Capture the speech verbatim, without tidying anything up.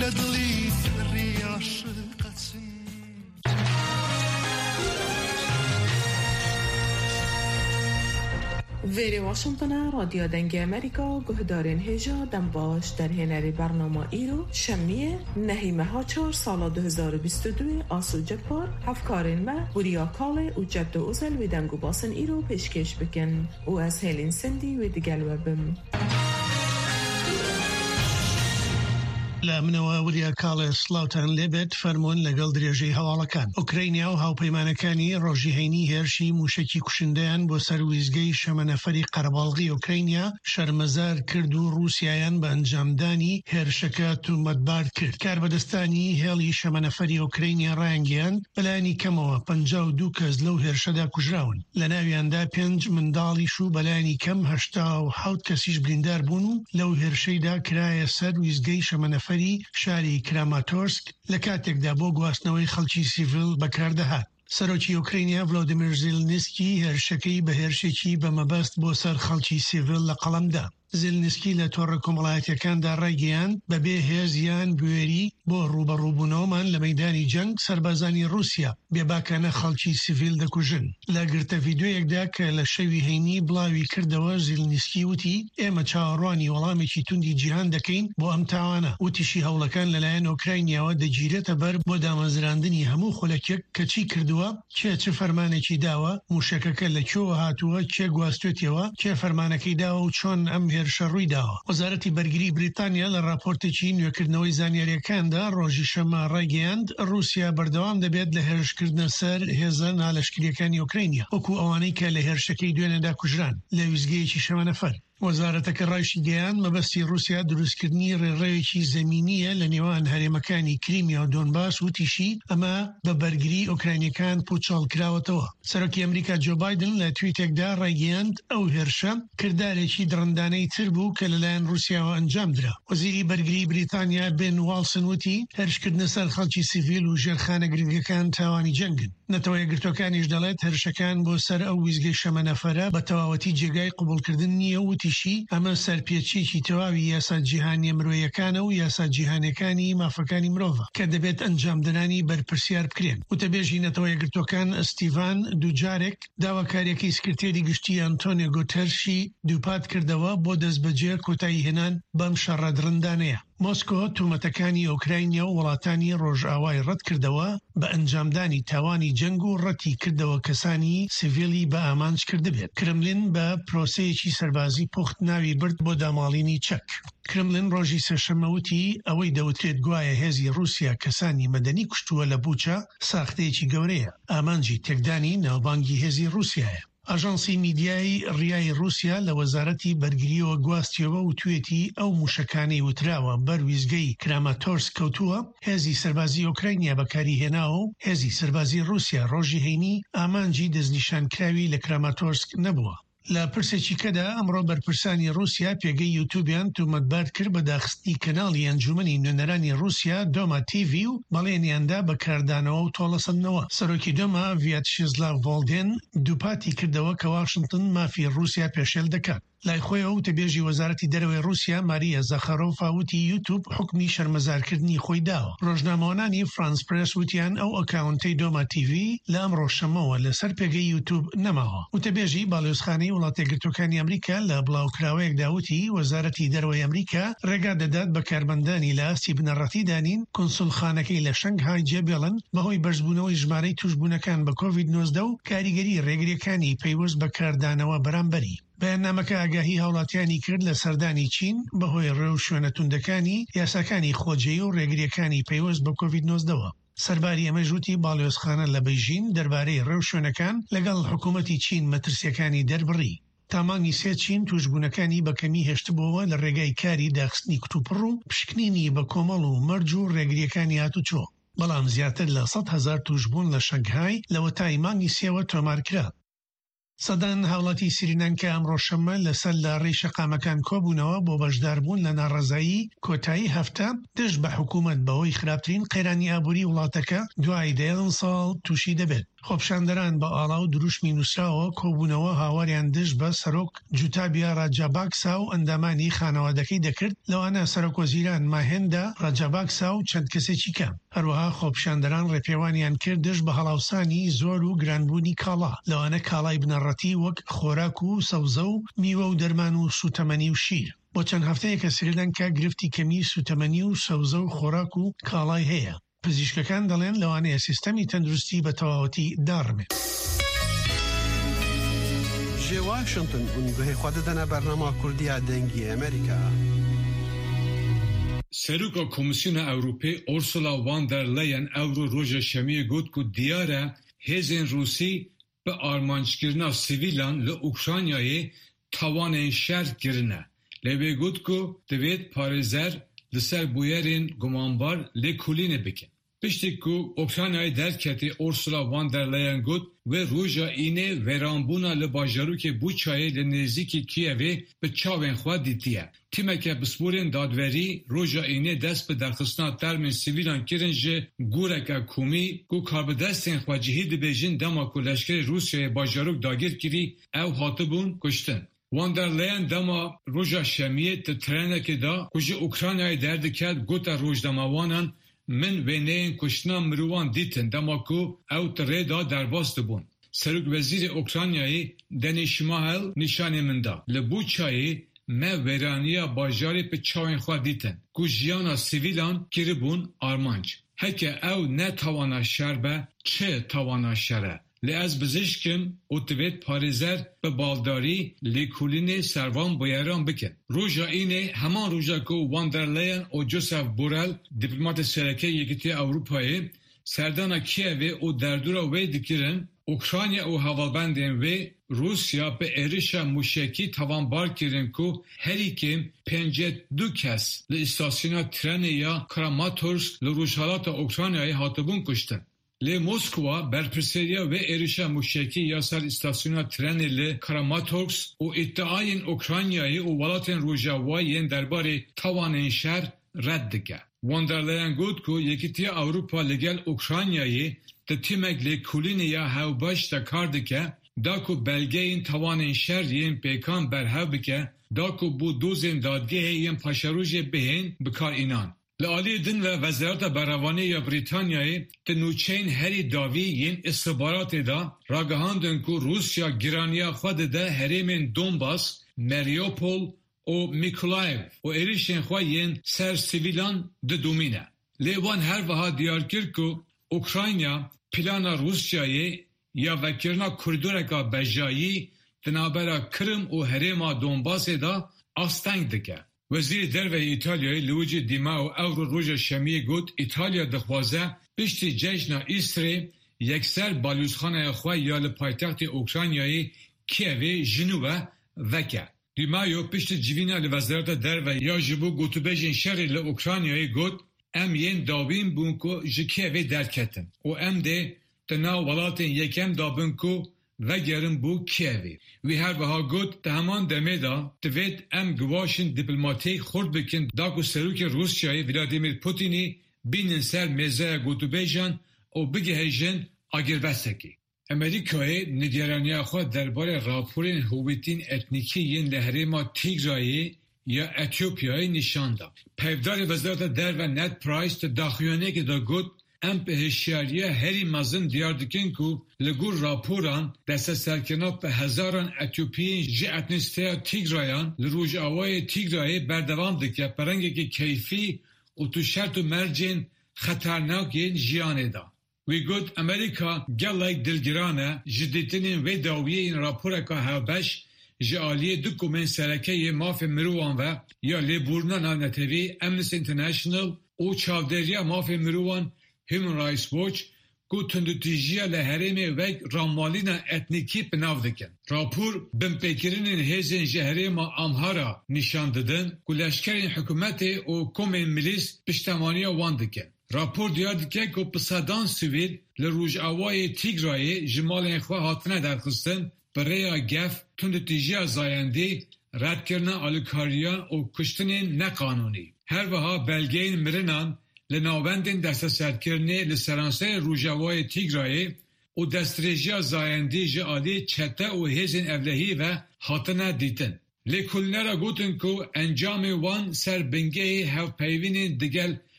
لە دڵی ڕێ عاشقەچم. ویری واشنطن رادیو دنگ امریکا گهدارین هجا دم باش در هنری برنامه ایرو شمیه نهیمه ها چهار سال دو هزار و بیست و دو آسو جپار هفکارین ما بوریا کاله و جد و ازل و دنگو باسن ایرو پیشکش بکن و از هیلین سندی و دیگل وبم. لا منەوە وریا کاڵێ سڵاوتان لێبێت فەرمونون لەگەڵ درێژەی هەواڵەکان. ئوکراینیا و هاوپەیمانەکانی ڕۆژی هەینی هێرشی موشکی کوشندەیان بۆ سەر ویزگەی شەمەنەفەری قەرەباڵغی ئوکراینیا شەرمەزار کرد و رووسیایان بە ئەنجامدانی هێرشەکە تومەتبار کرد. کاربەدەستانی هێڵی شەمەنەفەری ئوکراینیا ڕایانگەیان بەلایانی کەمەوە پەنجا و دوو کەس لەو هێرشەدا کوژراون. لە ناویاندا پێنج منداڵیش و بەلایانی کەم هەشتا و حەوت کەسیش بریندار بوون و لەو هێرشەیدا کرایە سەر ویزگەی شەمەنەفەری شاری کراماتۆرسک لە کاتێکدا بۆ گواستنەوەی خەڵکی سیڤیل بەکاردەهات. سەرۆکی ئوکراینیا ڤلۆدیمیر زێلنسکی هێرشەکەی بە هێرشێکی بەمەبەست بۆ سەر خەڵکی سیڤیل لە قەڵەمدا. زێلنسکی لە تۆڕە کۆمەڵایەتیەکاندا ڕایگەیاند بەبێ هێزیان بوێری بۆ ڕوبەڕووبوونەوەمان لە مەیدانی جەنگ سەربازانی رووسیا بێباکانە خەڵکی سیڤیل دەکوژن. لە گرتە ڤیدیۆیەکدا کە لە شەوی هەینی بڵاوی کردەوە زێلنسکی وتی ئێمە چاوەڕوانی وەڵامێکی توندی جیهان دەکەین بۆ ئەم تاوانە. وتیشی هەوڵەکان لەلایەن ئۆکراینیاوە دەگیرێتە بەر بۆ دامەزراندنی هەموو خولەکێک کە چی کردووە، کێ چ فەرمانێکی داوە، موشەکەکە لەکوێوە هاتووە، کێ گواستوێتەوە، کێ فەرمانەکەی داوە و چۆن ئەم هێرشە ڕووی داوە. وەزارەتی بەرگری بریتانیا لە راپۆرتێکی نوێکردنەوەی زانیاریەکاندا ڕۆژی شەمە ڕایگەیاند رووسیا بەردەوام دەبێت لە هێرشکردنە سەر هێزە نالەشکریەکانی ئوکراینیا وەکو ئەوانەی کە لە هێرشەکەی دوێنێدا کوژران لە ویزگەیەکی شەمەنەفەر. وەزارەتەکە ڕایشی گەیان مەبەستی رووسیا دروستکردنی ڕێڕەوێکی زەمینیە لە نێوان هەرێمەکانی کریمیا و دۆنباس وتیشی ئەمە بە بەرگری ئۆکراینیەکان پوچەڵکراوەتەوە. سەرۆکی ئەمریکا جۆ بایدن لە تویتێکدا ڕایگەیاند ئەو هێرشە کردارێکی دڕندانەی تر بوو کە لەلایەن رووسیاوە ئەنجام درا. وەزیری بەرگری بریتانیا بێن واڵسن وتی هێرشکردنە سەر خەڵکی سیڤیل و ژێرخانە گرنگەکان تاوانی جەنگن. نەتەوەیە گرتوەکانیش دەڵێت هێرشەکان بۆ سەر ئەو ویزگەی شەمەنەفەرە بە تەواوەتی جێگای قبولکردن نییە و وتیشی ئەمە سەرپێچێکی تەواوی یاسا جیهانی مرۆیەکانە و یاسا جیهانەکانی مافەکانی مرۆڤە کە دەبێت ئەنجامدنانی بەرپرسیار بکرێن. وتەبێژی نەتەوەیە گرتوەکان ئەستیڤان دووجارێک داواکاریەکەی سکرتێری گشتی ئەنتۆنیۆ گوتەرشی دووپات کردەوە بۆ دەستبەجێ کۆتایی هێنان بەم شەڕە درندانەیە. مۆسکۆ تومەتەکانی ئۆکراینیا و وڵاتانی ڕۆژئاوای ڕەت کردەوە بە ئەنجامدانی تاوانی جەنگ و ڕەتی کردەوە کەسانی سیڤیلی بە ئامانج کردبێت. کرملین بە پرۆسەیەکی سەربازی پوخت ناوی برد بۆ داماڵینی چەک. کرملین ڕۆژی سێشەمەوتی ئەوەی دەوترێت گوایە هێزی رووسیا کەسانی مەدەنی کوشتووە لە بوچە ساختەیەکی گەورەیە. ئامانجی تێکدانی ناوبانگی هێزی رووسیایە. ئاژانسی میدیای ڕیای رووسیا لە وەزارەتی بەرگریەوە گواستیەوە و توێتی ئەو موشەکانەی وتراوە بەرویزگەی کراماتۆرس کەوتووە هێزی سەربازی ئۆکراینیا بەکاری هێناوە و هێزی سەربازی رووسیا ڕۆژی هەینی ئامانجی دەستنیشانکراوی لە کراماتۆرسک نەبووە. لە پرسێکی کەدا ئەمڕۆ بەرپرسانی رووسیا پێگەی یوتیوبیان تومەتبار کرد بە داخستی کەناڵی ئەنجومەنی نوێنەرانی رووسیا دۆما تیڤی و بەڵێنیاندا بەکاردانەوە و تۆڵەسەندنەوە. سەرۆکی دۆما ڤیاتشیزلاڤ ڤۆڵدێن دووپاتی کردەوە کە واشنگتن مافی رووسیا پێشێل دەکات. لای خۆیەوە وتەبێژی وەزارەتی دەرەوەی رووسیا ماریە زەخەرۆڤ وتی یوتیوب حکمی شەرمەزارکردنی خۆی داوە. ڕۆژنامەوانانی فرانس پرێس وتیان ئەو ئەکاونتەی دۆما تیڤی لە ئەمڕۆ شەمەوە لەسەر پێگەی یوتیوب نەماوە. وتەبێژی باڵێۆزخانەی وڵاتە یەکگرتووەکانی ئەمریکا لە بڵاوکراوەیەکدا وتی وەزارەتی دەرەوەی ئەمریکا ڕێگا دەدات بە کارمەندانی لە ئاستی بنەڕەتی دانین کۆنسولخانەکەی لە شەنگهای جێبێڵن بەهۆی بەرزبوونەوەی ژمارەی توشبوونەکان بە کۆڤید نۆزدە و کاریگەری ڕێگریەکانی پەیوەست بەکاردانەوە بەرامبەری. بەیاننامەکە ئاگاهی هاوڵاتیانی کرد لە سەردانی چین بەهۆی ڕێو شوێنە توندەکانی یاساکانی خۆجێی و ڕێگریەکانی پەیوەست بە کۆڤید نۆزدەوە. سەرباری ئەمە ژووتی باڵێۆزخانە لە بەیژین دەربارەی ڕێو شوێنەکان لەگەڵ حکوومەتی چین مەترسیەکانی دەربڕی. تامانی سێ چین توشبوونەکانی بەکەمی هێشتبووەوە لە ڕێگای کاری داخستنی کتوپڕ و پشکنینی بە کۆمەڵ و مەرج و ڕێگریەکانی هاتوچۆ. بەڵام زیاتر لە سەد هەزار توشبوون لە شەنگهای لە وەتای مانگی سێوە تۆمارکرا. سەدان هاوڵاتی سریلانکا ئەمڕۆ شەمە لەسەر لاڕێی شەقامەکان کۆبوونەوە بۆ بەشداربوون لە ناڕەزایی کۆتایی هەفتە دەست بە حکوومەت بەوەی خراپترین قەیرانی ئابووری وڵاتەکە دوای دەیان ساڵ تووشی دەبێت. خۆپشاندەران بە ئاڵاو دروشمی نووسراوە کۆبوونەوە هاواریان دژ بە سەرۆک جوتابیا ڕاجاباکسا و ئەندامانی خانەوادەکەی دەکرد، لەوانە سەرۆکوەزیران ماهێندا ڕاجاباکسا و چەند کەسێکی کەم. هەروەها خۆپشاندەران ڕێپێوانیان کرد دژ بە هەڵاوسانی زۆر و گرانبوونی کاڵا، لەوانە کاڵای بنەڕەتی وەک خۆراک و سەوزە و میوە و دەرمان و سوتەمەنی و شیر. بۆ چەند هەفتەیەکە سریلانکا گرفتی کەمی سوتەمەنی و سەوزە و خۆراک و کاڵای هەیە. پزیشکەکان دەڵێن لەوانەیە سیستەمی تەندروستی بە تەواوەتی داڕمێت. جێ واشنگتن گوهی خوا دەدەنە بەرنامە کوردیا دەنگی ئەمریکا. Seruka Komisyona Avrupê Ursula von der Leyen Euro roja şemiyê got ku diyar e hêzên Rûsî bi armançkirina sivîlan li Ukraynayê tawanên şer kirine. Lê wê got ku divêt parêzer li ser bûyerên gumanbar lê kulînê bikin. Piştî ku Ukraynayê derketê Ursula von der Leyen got ve roja înê veranbûna li bajarokê Buçayê li nêzîkî Kiyevê bi çavên xwe dîtiye. Tîmeke pisporên dadwerî roja înê dest bi derxistina termên sivîlan kirin ji gûreka komî ku karbidestên xwe cihî dibêjin dema ku leşkerê Rûsyayê bajarok dagir kirî ew hatibûn kuştin. Von der Leyen dema roja şemiyê ti trenekê da ku ji Ukraynayê derdiket gota rojdemawanan min wêneyên kuştina mirovan dîtin dema ku ew ti rêda derbas dibûn. Serokvezîrê Ukraynayê denê Şimahel nîşanê min da. Li Buçayê me wêraniya bajarê bi çavên xwe dîtin ku jiyana sivîlan kiribûn armanc. Heke ew ne tawana şer be, çi tawana şer e? Lê ez bizîşkim û divêt parêzer bi baldarî lêkolînê servan bûyeran bikin. Roja înê heman roja ku Von der Leyen û Joseph Borrell dîplomatê Sereke Yekîtiya Ewropayê serdana Kiyevê û derdora wê dikirin, Ukrayna û hevalbendên wê Rusya bi êrişa mûşekî tawanbar kirin ku herîkê pêncet du kes li îstasyona trenê ya Kramatorsk li rojhilata Ukraynayê hatibûn kuştin. Lê Moskwa berpirsêriya wê êrişa mûşekî ya ser îstasyona trenê li Kramatorsk û îddiayên Ukraynayê û welatên Rojava yên derbarê tawanên şer red dike. Von der Leyen got ku Yekîtiya Ewropa li gel Ukraynayê di tîmek lêkolînê ya hewbaş de kar dike, da ku belgeyên tawanên şer yên pêkan berhev bike, da ku bu dozên dadgehê yên paşerojê bihên bikar-înan. Li aliyê din ve Wezareta Berhevanî ya Brîtanyayê di nûçeyên herî dawî yên istihbaratê da ragihandin ku Rusya giraniya xwe dide herêmên Donbas, Mariupol û Mykolaiv û êrişên xwe yên ser sivîlan didomîne. Lê wan her wiha diyar kir ku Ukrayna plana Rusyayê ya vekirina koridoreka bejayî di navbera Krim û herêma Donbasê da asteng dike. Wezîrê Derve İtalyayê Luigi Di Maio Euro roja şemiyê got İtalya dixwaze piştî cejna Îstrê yekser balûzxaneya xwe ya li paytextê Ukraynayê Kiyevê ji nû ve veke. Di Maio piştî civîna li Wezareta Derve ya ji bo gotûbejên şerê li Ukraynayê got em yên dawîn bûn ku ji Kiyevê derketin û em dê di nav welatên yekem dabin ku vegerin bû Kiyevê. Wî her wiha got di heman demê da divêt em giwaşên dîplomatîk xurt bikin da ku serokê Rusyayê Vladimir Putinî bînin ser mêzeya gotûbêjan û bigihêjin agirvestekê. Amerîkayê nîgeraniya xwe derbarê raporên hûvîtîn etnîkî yên li herêma Tigrayê ya Etiyopyayê nîşan da. Pevdarê Wezareta Derve Ned Price di daxuyanekê da got em bi hişyariya herî mezin diyar dikin ku li gor raporan desteserkirina bi hezaran Etiyopiyên ji etnîsteya Tigrayan li Rojavayê Tigrayê berdewam dike perengekî keyfî û tu şert û mercên xeternakên jiyanê da. Wî got Amerîka gelek dilgiran e ji dîtinên vê dawiyên raporeka hevbeş ji aliyê du komên serekeyê mafê mirovan ve ya lêborîna navnetevî Amnesty International û çavdêriya mafê mirovan Human Rights Watch ku tundutîjiya li herêmê vek ramalîna etnîkî binav dikin. Rapor binpêkirînên hêzên ji herêma Amhara nîşan didin ku leşkerên hikûmetê û komên milîs piştemaniya wan dikin. Rapor diyar dike ku bi sedan sivîl li Rojavayê Tigrayê ji malên xwe hatine derxistin bi rêya gef, tundutîjiya zayendî, redkirina alîkariyan û kuştinên neqanûnî. Her wiha belgeyên mirinan li navbendên desteserkirinê li seranseyê Rojavayê Tigrayê و دستریجیا زایندی جی آلی چته و هزین اولهی و هاتنه دیتن. لیکولنرا گوتن کو انجام وان سر بنگه هف پیوین دگل